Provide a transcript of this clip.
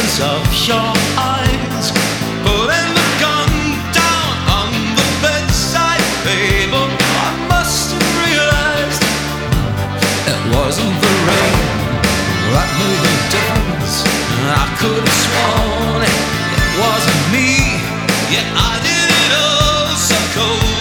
of your eyes, putting the gun down on the bedside table. I must have realized it wasn't the rain that made the difference. I could have sworn it wasn't me, yet I did it all so cold.